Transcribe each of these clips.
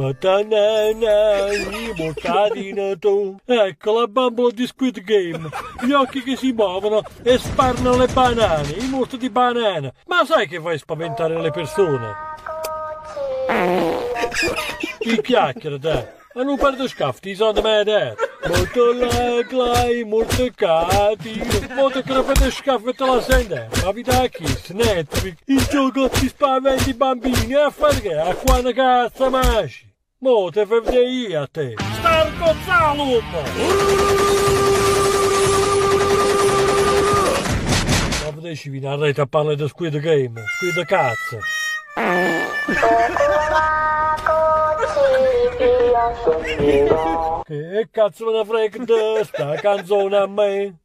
I buttati in tu. Ecco la bambola di Squid Game, gli occhi che si muovono e sparano le banane, i morti di banana. Ma sai che fai spaventare le persone? Ti chiacchiere, dai. Ma non perdo scafti, sono me te. Molto like, molto cati. Molto crepete scaffi te la sente. Ma vita Kiss, Netflix, il gioco ti spaventi i bambini. A fare che? A quando cazzo mangi? Mo te fai vedere io a te. Star Gonzalo! Ma vedesci viene a rete a parlare di Squid Game. Squid cazzo. Che cazzo me ne frega di sta canzone a me?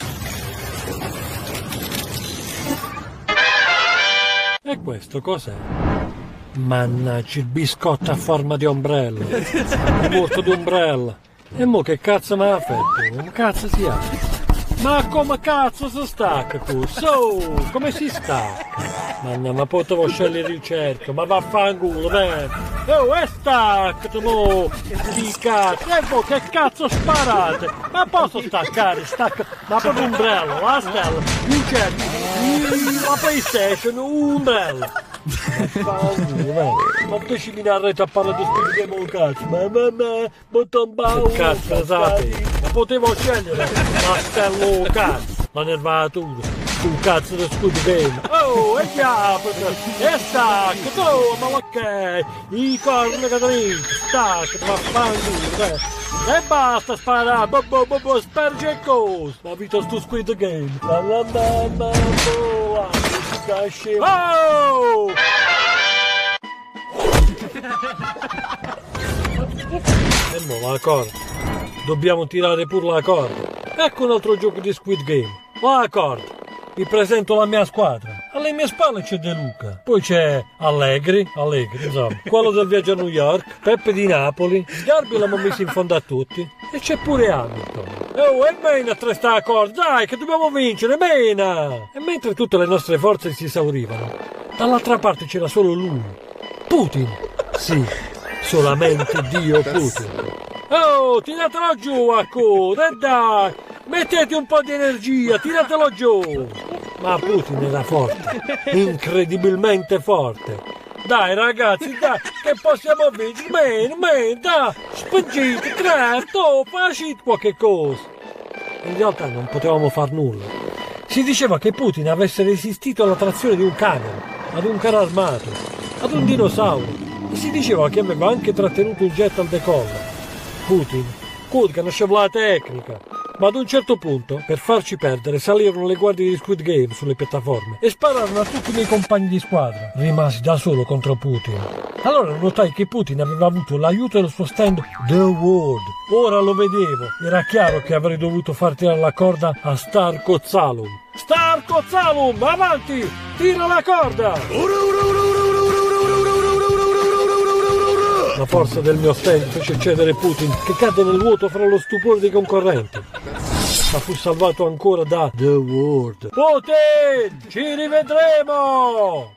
E questo cos'è? Mannaggia, il biscotto a forma di ombrello. Il morto di ombrello. E mo che cazzo mi ha fatto? Come cazzo si ha? Ma come cazzo si stacca questo? Come si stacca? Ma potevo scegliere il cerchio, ma vaffanculo, oh, e staccati, mo! Di cazzo! E voi che cazzo sparate? Ma posso staccare? Ma per l'ombrello, la stella, il cerchio, la PlayStation, un ombrello! Ma che ci viene a rete a parlare di Squid Game, cazzo? Ma bottom bow! Cazzo, sapete? Ma potevo scegliere la stella, cazzo! La nervatura! Un cazzo di Squid Game. Oh, e già, e stacca, oh, ma ok, i corni che drinki, stacca, ma fanculo, e basta sparare, sperge e cosa. Ma vita sto Squid Game. La mamma, oh! E mo la corda. Dobbiamo tirare pure la corda. Ecco un altro gioco di Squid Game. La corda. Vi presento la mia squadra. Alle mie spalle c'è De Luca. Poi c'è Allegri, insomma, quello del viaggio a New York, Peppe di Napoli, Sgarbi l'abbiamo messo in fondo a tutti. E c'è pure Hamilton. Oh, e Mena a tre sta a corda, dai, che dobbiamo vincere, Mena! E mentre tutte le nostre forze si esaurivano, dall'altra parte c'era solo lui. Putin. Sì, solamente Dio Putin. Oh, tiratelo giù, e dai! Mettete un po' di energia, tiratelo giù! Ma Putin era forte, incredibilmente forte. Dai ragazzi, dai, che possiamo vincere? Dai, spingete, creato, facite qualche cosa. In realtà non potevamo far nulla. Si diceva che Putin avesse resistito all'attrazione di un camion, ad un carro armato, ad un dinosauro. E si diceva che aveva anche trattenuto il jet al decollo. Putin conosceva la tecnica. Ma ad un certo punto, per farci perdere, salirono le guardie di Squid Game sulle piattaforme e spararono a tutti i miei compagni di squadra. Rimasi da solo contro Putin. Allora notai che Putin aveva avuto l'aiuto del suo stand The World. Ora lo vedevo. Era chiaro che avrei dovuto far tirare la corda a Star Gonzalo. Star Gonzalo, avanti! Tira la corda! La forza del mio stand fece cedere Putin, che cadde nel vuoto fra lo stupore dei concorrenti. Ma fu salvato ancora da The World. Putin, ci rivedremo!